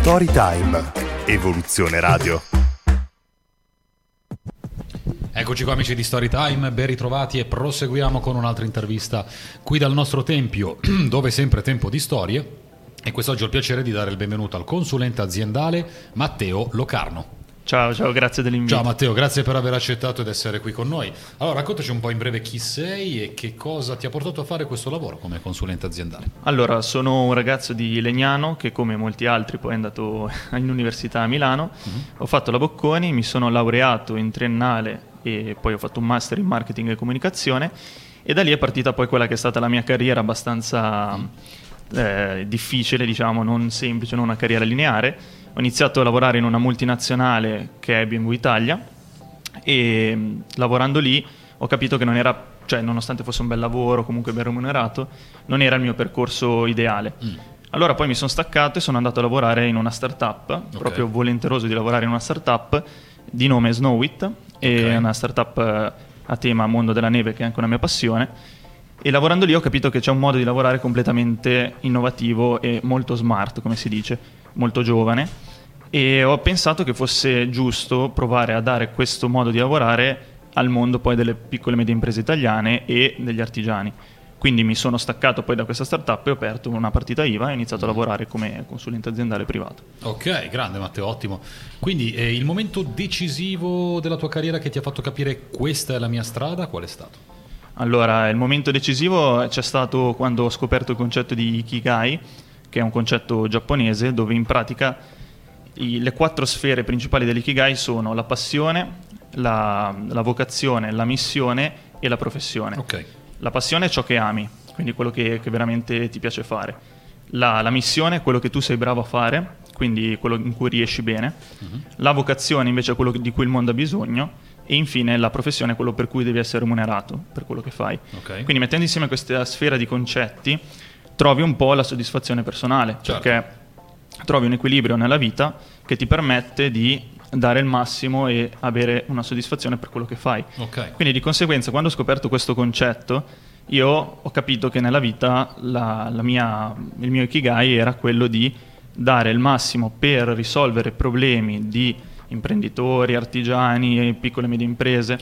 Storytime. Evoluzione Radio. Eccoci qua amici di Storytime, ben ritrovati e proseguiamo con un'altra intervista qui dal nostro tempio, dove è sempre tempo di storie. E quest'oggi ho il piacere di dare il benvenuto al consulente aziendale Matteo Locarno. Ciao, grazie dell'invito. Ciao Matteo, grazie per aver accettato ed essere qui con noi. Allora, raccontaci un po' in breve chi sei e che cosa ti ha portato a fare questo lavoro come consulente aziendale. Allora, sono un ragazzo di Legnano che, come molti altri, poi è andato in università a Milano. Ho fatto la Bocconi, mi sono laureato in triennale e poi ho fatto un master in marketing e comunicazione, e da lì è partita poi quella che è stata la mia carriera abbastanza difficile, diciamo, non semplice, non una carriera lineare. Ho iniziato a lavorare in una multinazionale che è BMW Italia e lavorando lì ho capito che non era, cioè nonostante fosse un bel lavoro, comunque ben remunerato, non era il mio percorso ideale. Allora poi mi sono staccato e sono andato a lavorare in una startup, proprio volenteroso di lavorare in una startup di nome Snowit, è una startup a tema mondo della neve, che è anche una mia passione. E lavorando lì ho capito che c'è un modo di lavorare completamente innovativo e molto smart, come si dice, molto giovane, e ho pensato che fosse giusto provare a dare questo modo di lavorare al mondo poi delle piccole e medie imprese italiane e degli artigiani. Quindi mi sono staccato poi da questa startup e ho aperto una partita IVA e ho iniziato a lavorare come consulente aziendale privato. Ok, grande Matteo, ottimo. Quindi il momento decisivo della tua carriera che ti ha fatto capire questa è la mia strada, qual è stato? Allora, il momento decisivo c'è stato quando ho scoperto il concetto di Ikigai, che è un concetto giapponese dove in pratica le 4 sfere principali dell'Ikigai sono la passione, la vocazione, la missione e la professione. Ok. La passione è ciò che ami, quindi quello che veramente ti piace fare. La missione è quello che tu sei bravo a fare, quindi quello in cui riesci bene. La vocazione invece è quello di cui il mondo ha bisogno. E infine la professione è quello per cui devi essere remunerato per quello che fai. Quindi mettendo insieme questa sfera di concetti trovi un po' la soddisfazione personale, perché trovi un equilibrio nella vita che ti permette di dare il massimo e avere una soddisfazione per quello che fai. Quindi di conseguenza, quando ho scoperto questo concetto, io ho capito che nella vita il mio Ikigai era quello di dare il massimo per risolvere problemi di imprenditori, artigiani, piccole e medie imprese.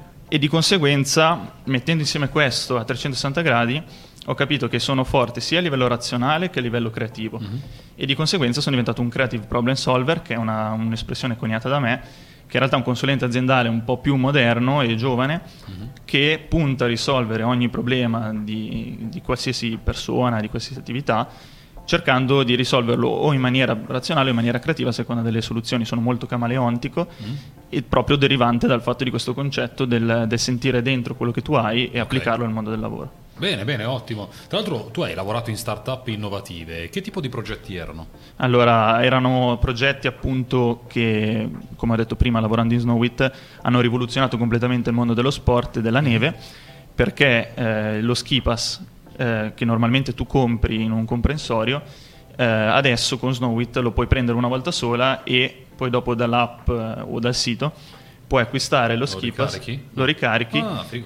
E di conseguenza, mettendo insieme questo a 360 gradi, ho capito che sono forte sia a livello razionale che a livello creativo. E di conseguenza sono diventato un creative problem solver, che è un'espressione coniata da me, che in realtà è un consulente aziendale un po' più moderno e giovane, che punta a risolvere ogni problema di qualsiasi persona, di qualsiasi attività, cercando di risolverlo o in maniera razionale o in maniera creativa a seconda delle soluzioni. Sono molto camaleontico e proprio derivante dal fatto di questo concetto del sentire dentro quello che tu hai e applicarlo al mondo del lavoro. Bene, ottimo. Tra l'altro tu hai lavorato in start-up innovative, che tipo di progetti erano? Allora, erano progetti appunto che, come ho detto prima, lavorando in Snowit, hanno rivoluzionato completamente il mondo dello sport e della neve, perché lo ski pass che normalmente tu compri in un comprensorio, adesso con Snowit lo puoi prendere una volta sola e poi dopo dall'app o dal sito puoi acquistare lo ski pass, lo ricarichi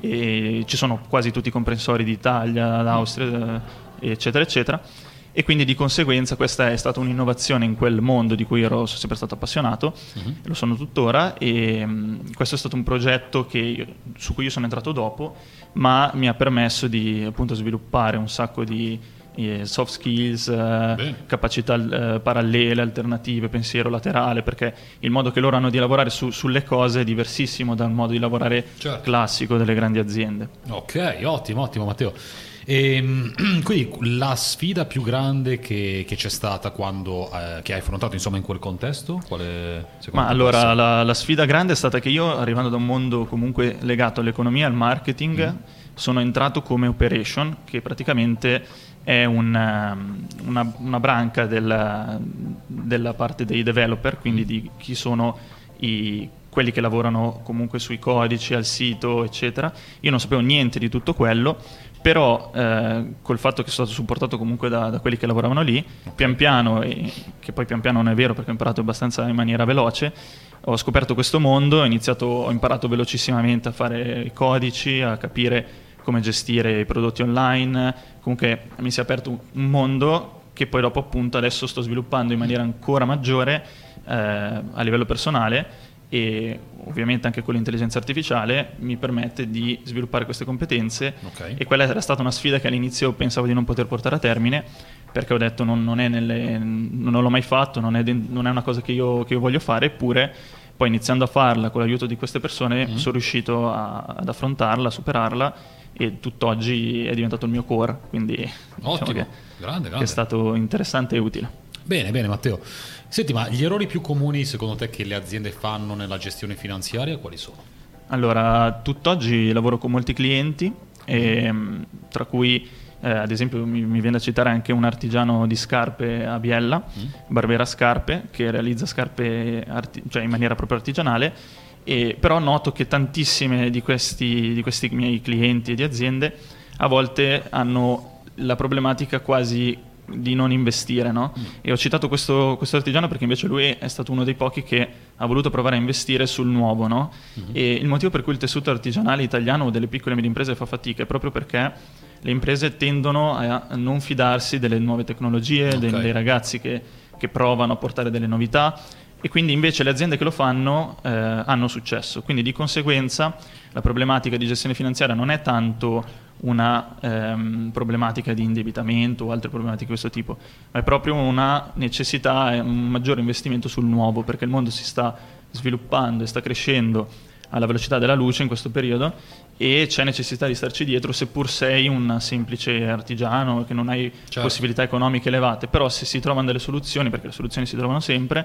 e ci sono quasi tutti i comprensori d'Italia, d'Austria, eccetera eccetera, e quindi di conseguenza questa è stata un'innovazione in quel mondo di cui sono sempre stato appassionato, lo sono tuttora, e questo è stato un progetto su cui io sono entrato dopo, ma mi ha permesso di appunto sviluppare un sacco di soft skills, capacità parallele, alternative, pensiero laterale, perché il modo che loro hanno di lavorare sulle cose è diversissimo dal modo di lavorare classico delle grandi aziende. Ok, ottimo Matteo. Quindi la sfida più grande che c'è stata quando che hai affrontato insomma in quel contesto? Ma allora la sfida grande è stata che io, arrivando da un mondo comunque legato all'economia e al marketing, sono entrato come operation, che praticamente è una branca della parte dei developer, quindi di chi sono quelli che lavorano comunque sui codici, al sito, eccetera. Io non sapevo niente di tutto quello, però col fatto che sono stato supportato comunque da quelli che lavoravano lì, pian piano, che poi pian piano non è vero perché ho imparato abbastanza in maniera veloce, ho scoperto questo mondo, ho imparato velocissimamente a fare i codici, a capire come gestire i prodotti online. Comunque mi si è aperto un mondo che poi dopo appunto adesso sto sviluppando in maniera ancora maggiore a livello personale, e ovviamente anche con l'intelligenza artificiale mi permette di sviluppare queste competenze. E quella era stata una sfida che all'inizio pensavo di non poter portare a termine, perché ho detto non l'ho mai fatto, non è una cosa che io voglio fare, eppure poi iniziando a farla con l'aiuto di queste persone sono riuscito ad affrontarla, a superarla, e tutt'oggi è diventato il mio core, quindi diciamo che è stato interessante e utile. Bene Matteo. Senti, ma gli errori più comuni secondo te che le aziende fanno nella gestione finanziaria quali sono? Allora, tutt'oggi lavoro con molti clienti, tra cui ad esempio mi viene da citare anche un artigiano di scarpe a Biella, Barbera Scarpe, che realizza scarpe cioè in maniera proprio artigianale, però noto che tantissime di questi miei clienti e di aziende a volte hanno la problematica quasi di non investire, no? E ho citato questo artigiano perché invece lui è stato uno dei pochi che ha voluto provare a investire sul nuovo, no? E il motivo per cui il tessuto artigianale italiano o delle piccole e medie imprese fa fatica è proprio perché le imprese tendono a non fidarsi delle nuove tecnologie, dei ragazzi che provano a portare delle novità, e quindi invece le aziende che lo fanno hanno successo. Quindi di conseguenza la problematica di gestione finanziaria non è tanto una problematica di indebitamento o altre problematiche di questo tipo, ma è proprio una necessità e un maggiore investimento sul nuovo, perché il mondo si sta sviluppando e sta crescendo alla velocità della luce in questo periodo, e c'è necessità di starci dietro, seppur sei un semplice artigiano che non hai possibilità economiche elevate. Però se si trovano delle soluzioni, perché le soluzioni si trovano sempre,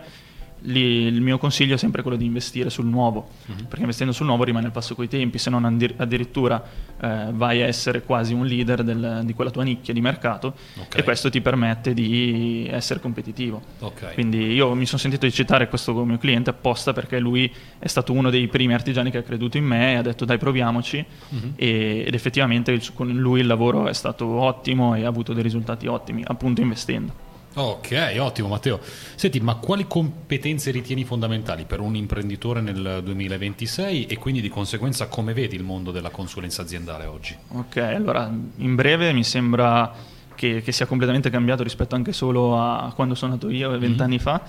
il mio consiglio è sempre quello di investire sul nuovo, perché investendo sul nuovo rimane al passo coi tempi, se non addirittura vai a essere quasi un leader di quella tua nicchia di mercato, e questo ti permette di essere competitivo. Quindi io mi sono sentito di citare questo mio cliente apposta perché lui è stato uno dei primi artigiani che ha creduto in me e ha detto dai, proviamoci, ed effettivamente con lui il lavoro è stato ottimo e ha avuto dei risultati ottimi, appunto investendo. Ok, ottimo Matteo. Senti, ma quali competenze ritieni fondamentali per un imprenditore nel 2026, e quindi di conseguenza come vedi il mondo della consulenza aziendale oggi? Ok, allora in breve mi sembra che sia completamente cambiato rispetto anche solo a quando sono nato io 20 anni fa,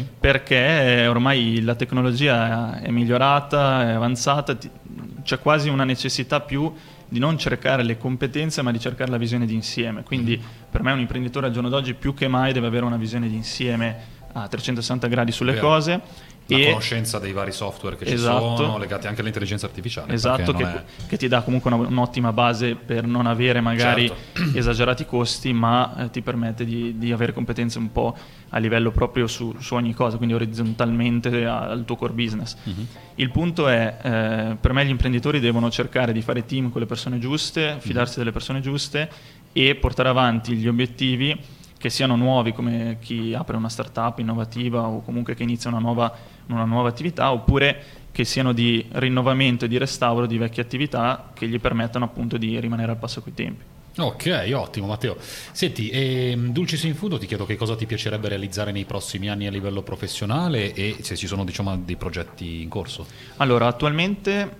perché ormai la tecnologia è migliorata, è avanzata, c'è quasi una necessità più di non cercare le competenze ma di cercare la visione d'insieme. Quindi per me un imprenditore al giorno d'oggi più che mai deve avere una visione d'insieme a 360 gradi sulle cose. La conoscenza dei vari software che ci sono, legati anche all'intelligenza artificiale. Esatto, che ti dà comunque un'ottima base per non avere magari esagerati costi, ma ti permette di avere competenze un po' a livello proprio su ogni cosa, quindi orizzontalmente al tuo core business. Il punto è, per me gli imprenditori devono cercare di fare team con le persone giuste, fidarsi delle persone giuste e portare avanti gli obiettivi che siano nuovi, come chi apre una startup innovativa o comunque che inizia una nuova attività, oppure che siano di rinnovamento e di restauro di vecchie attività che gli permettano appunto di rimanere al passo coi tempi. Ok, ottimo Matteo. Senti, Dulcis in Fundo, ti chiedo che cosa ti piacerebbe realizzare nei prossimi anni a livello professionale e se ci sono dei progetti in corso. Allora, attualmente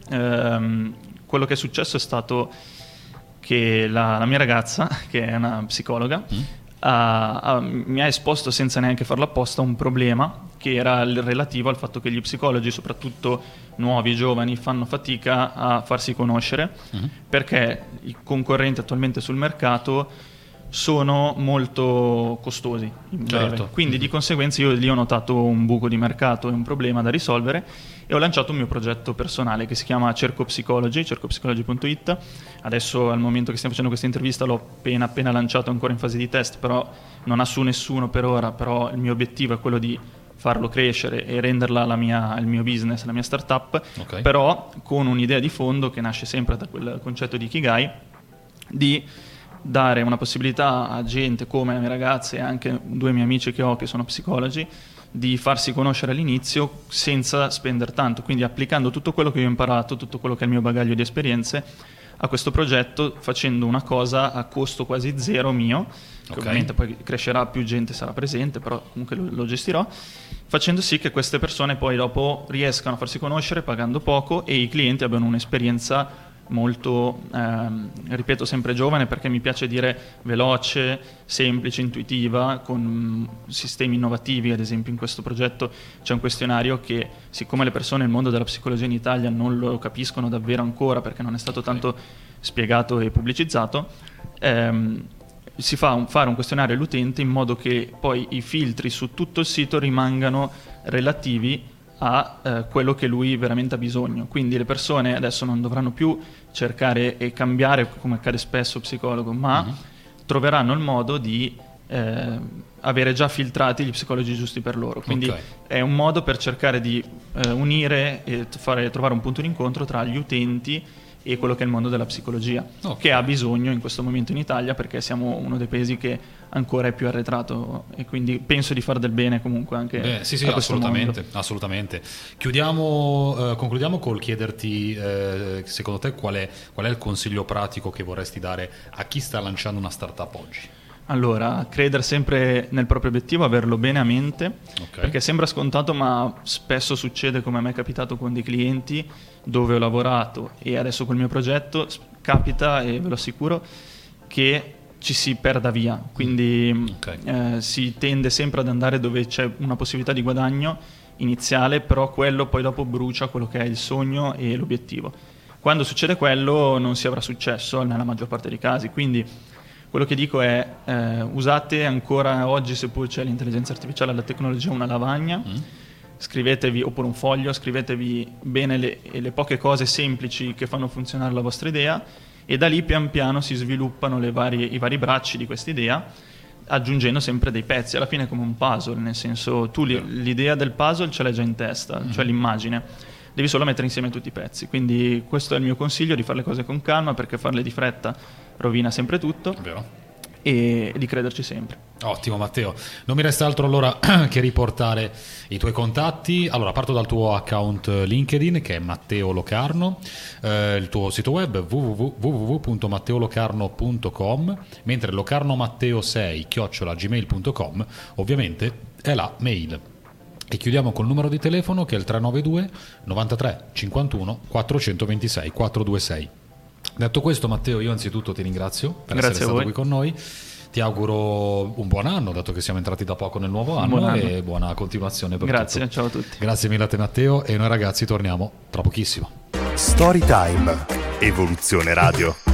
quello che è successo è stato che la mia ragazza, che è una psicologa, mi ha esposto senza neanche farlo apposta un problema che era relativo al fatto che gli psicologi, soprattutto nuovi, giovani, fanno fatica a farsi conoscere perché i concorrenti attualmente sul mercato sono molto costosi in breve. Quindi di conseguenza io lì ho notato un buco di mercato e un problema da risolvere e ho lanciato un mio progetto personale che si chiama Cerco Psicology, cercopsicology.it. Adesso al momento che stiamo facendo questa intervista l'ho appena lanciato, ancora in fase di test, però non ha su nessuno per ora, però il mio obiettivo è quello di farlo crescere e renderla il mio business, la mia startup, però con un'idea di fondo che nasce sempre da quel concetto di Ikigai, di dare una possibilità a gente come la mia ragazza e anche due miei amici che ho che sono psicologi di farsi conoscere all'inizio senza spendere tanto, quindi applicando tutto quello che io ho imparato, tutto quello che è il mio bagaglio di esperienze a questo progetto, facendo una cosa a costo quasi zero mio, che ovviamente poi crescerà, più gente sarà presente, però comunque lo gestirò, facendo sì che queste persone poi dopo riescano a farsi conoscere pagando poco e i clienti abbiano un'esperienza molto, ripeto, sempre giovane, perché mi piace dire veloce, semplice, intuitiva, con sistemi innovativi. Ad esempio in questo progetto c'è un questionario che, siccome le persone nel mondo della psicologia in Italia non lo capiscono davvero ancora perché non è stato tanto spiegato e pubblicizzato, si fa fare un questionario all'utente in modo che poi i filtri su tutto il sito rimangano relativi a quello che lui veramente ha bisogno. Quindi le persone adesso non dovranno più cercare e cambiare, come accade spesso psicologo, ma troveranno il modo di avere già filtrati gli psicologi giusti per loro. Quindi è un modo per cercare di unire e trovare un punto di incontro tra gli utenti e quello che è il mondo della psicologia, che ha bisogno in questo momento in Italia, perché siamo uno dei paesi che ancora è più arretrato, e quindi penso di far del bene comunque anche sì, a questo mondo. Assolutamente. Concludiamo col chiederti secondo te qual è il consiglio pratico che vorresti dare a chi sta lanciando una startup oggi? Allora, credere sempre nel proprio obiettivo, averlo bene a mente, perché sembra scontato, ma spesso succede, come a me è capitato con dei clienti dove ho lavorato e adesso col mio progetto, capita, e ve lo assicuro, che ci si perda via. Quindi si tende sempre ad andare dove c'è una possibilità di guadagno iniziale, però quello poi dopo brucia quello che è il sogno e l'obiettivo. Quando succede quello non si avrà successo nella maggior parte dei casi, quindi quello che dico è usate ancora oggi, seppur c'è l'intelligenza artificiale e la tecnologia, una lavagna, scrivetevi, oppure un foglio, scrivetevi bene le poche cose semplici che fanno funzionare la vostra idea, e da lì pian piano si sviluppano i vari bracci di questa idea, aggiungendo sempre dei pezzi. Alla fine è come un puzzle, nel senso, tu l'idea del puzzle ce l'hai già in testa, cioè l'immagine, devi solo mettere insieme tutti i pezzi. Quindi questo è il mio consiglio, di fare le cose con calma, perché farle di fretta rovina sempre tutto. Vero. E di crederci sempre. Ottimo Matteo, non mi resta altro allora che riportare i tuoi contatti. Allora, parto dal tuo account LinkedIn, che è Matteo Locarno, il tuo sito web www.matteolocarno.com, mentre locarnomatteo6@gmail.com ovviamente è la mail. E chiudiamo col numero di telefono, che è il 392 93 51 426 426. Detto questo, Matteo, io anzitutto ti ringrazio per essere stato qui con noi. Ti auguro un buon anno, dato che siamo entrati da poco nel nuovo anno, e buona continuazione per Grazie, tutto. ciao a tutti. Grazie mille a te, Matteo, e noi ragazzi torniamo tra pochissimo. Storytime, Evoluzione Radio.